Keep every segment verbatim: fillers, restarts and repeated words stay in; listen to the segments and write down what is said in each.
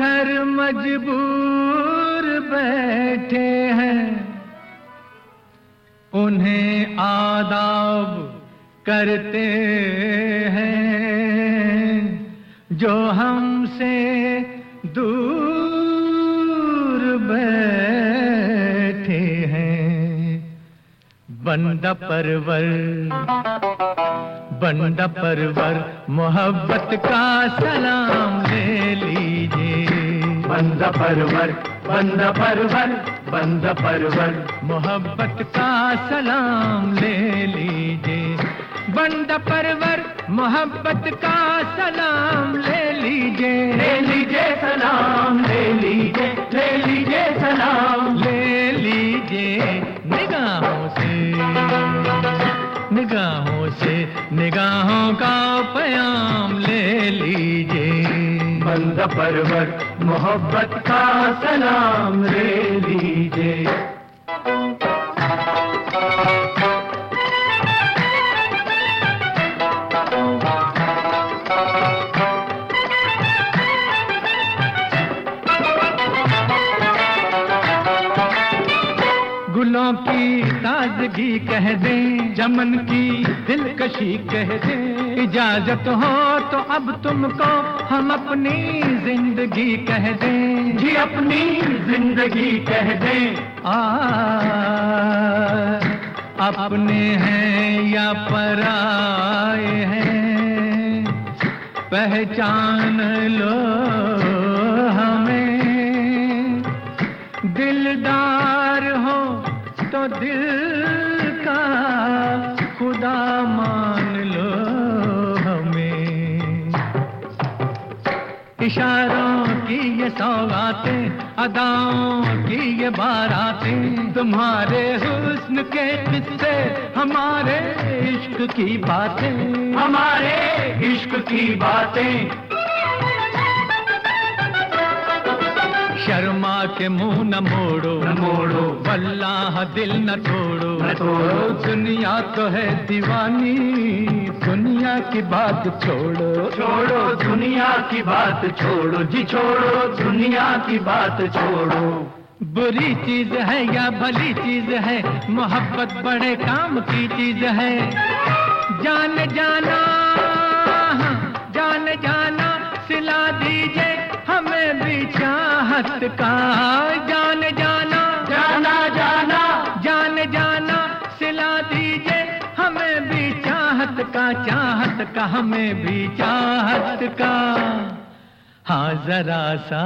घर मजबूर बैठे हैं, उन्हें आदाब करते हैं जो हमसे दूर बैठे हैं। बंदा परवर बंदा परवर मोहब्बत का सलाम ले लीजिए। बंदा परवर बंदा परवर बंदा परवर मोहब्बत का सलाम ले लीजिए। बंदा परवर मोहब्बत का सलाम ले लीजिए। ले लीजिए सलाम ले लीजिए ले लीजिए सलाम ले लीजिए निगाहों से निगाहों से निगाहों का प्याम ले लीजिए। बंदा परवर मोहब्बत का सलाम ले लीजिए। गुलों की ताजगी कह दें, चमन की दिलकशी कह दें, इजाजत हो तो अब तुमको हम अपनी जिंदगी कह दें। जी अपनी जिंदगी कह दें। आ अपने हैं या पराए हैं, पहचान लो हमें। दिलदार हो तो दिल का खुदा मान लो हमें। इशारों की ये सौगातें, अदाओं की ये बारातें, तुम्हारे हुस्न के किस्से, हमारे इश्क की बातें, हमारे इश्क की बातें। शर्मा के मुंह न मोड़ो न मोड़ो, वल्लाह दिल न तोड़ो न तोड़ो। दुनिया तो है दीवानी, दुनिया की बात छोड़ो छोड़ो दुनिया की बात छोड़ो जी छोड़ो दुनिया की बात छोड़ो। बुरी चीज है या भली चीज है, मोहब्बत बड़े काम की चीज है। जान जाना जान जाना सिला दीजिए हमें भी चाहत का। जान जाना जाना जाना जान जाना सिला दीजिए हमें भी चाहत का, चाहत का हमें भी चाहत का। हाँ जरा सा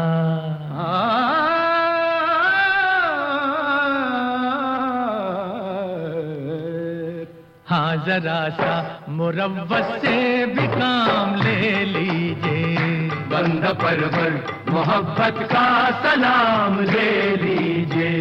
हाँ जरा सा मुरव्वत से भी काम ले लीजिए। बंदा परवर मोहब्बत का सलाम ले लीजिए।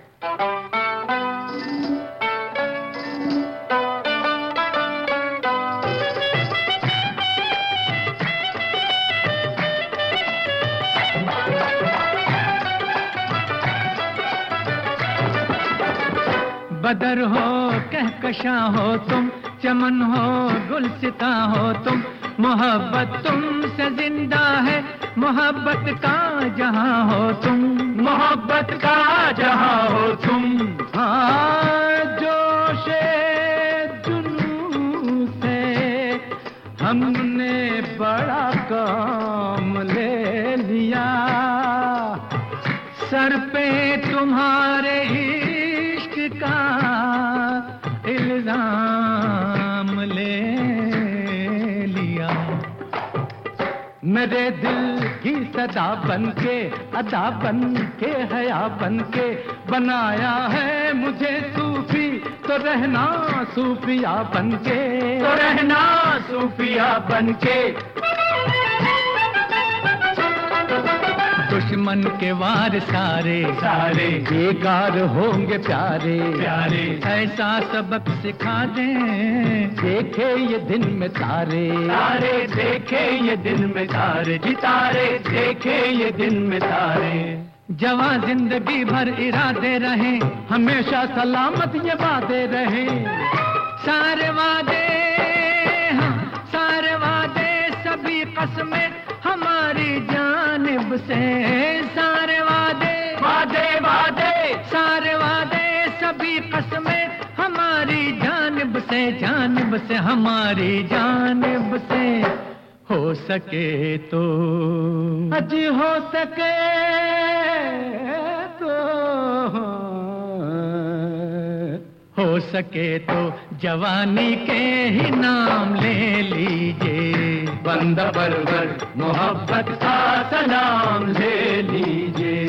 बदर हो कहकशा हो तुम, चमन हो गुलसिता हो तुम, मोहब्बत तुमसे जिंदा है, मोहब्बत का जहां हो तुम, मोहब्बत का जहां हो तुम। हाँ जोशे जुनून से हमने बड़ा काम ले लिया। सर पे तुम्हारे इश्क का इल्जाम ले लिया। मेरे दिल की सदा बन के, अदा बन के, हया बन के बनाया है मुझे सूफी, तो रहना सूफिया बन के, तो रहना सूफिया बन के। दुश्मन के वार सारे सारे बेकार होंगे प्यारे प्यारे। ऐसा सबक सिखा दें देखे ये दिन में तारे, तारे देखे ये दिन में तारे जी तारे देखे ये दिन में तारे। जवां जिंदगी भर इरादे रहे, हमेशा सलामत ये वादे रहे। सारे वादे हाँ, सारे वादे सभी कसमें हमारी जानिब जानिब से सारे वादे वादे वादे सारे वादे सभी कसमें हमारी जानिब से जानिब से हमारी जानिब से हो सके तो अजी हो सके तो हो सके तो जवानी के ही नाम ले लीजिए, बंदा परवर मोहब्बत का सलाम ले लीजिए।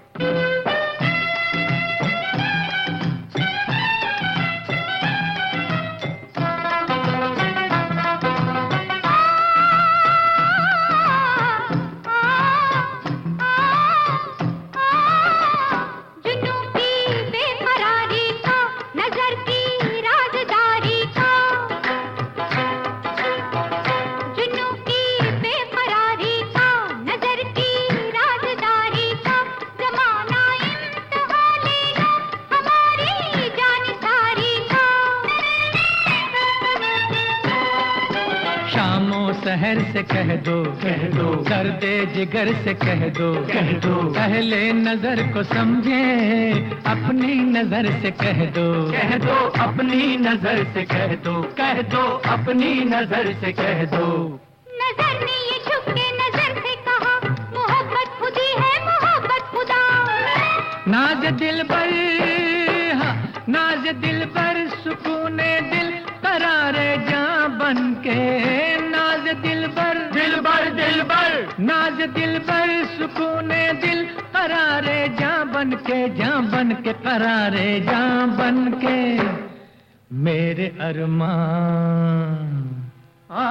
शहर से कह दो कह दो सर्दे जिगर से कह दो कह दो पहले नजर को समझे अपनी नजर से कह दो कह दो अपनी नजर से कह दो कह दो अपनी नजर से कह दो। नजर ने ये छुप के नजर से कहा मोहब्बत खुदी है मोहब्बत खुदा। नाज दिल पर नाज दिल पर सुकूने दिल करारे जां बन के नाज दिल पर दिल बर दिल बर नाज दिल पर सुकूने दिल करारे जां बन के जां बन के करारे जां बन के मेरे अरमान आ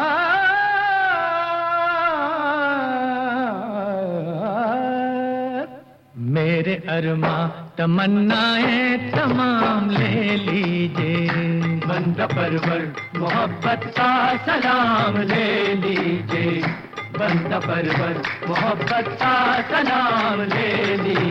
मेरे अरमा तमन्नाएं तमाम ले लीजिए, बंदा परवर मोहब्बत का सलाम ले लीजिए, बंदा परवर मोहब्बत का सलाम ले लीजिए।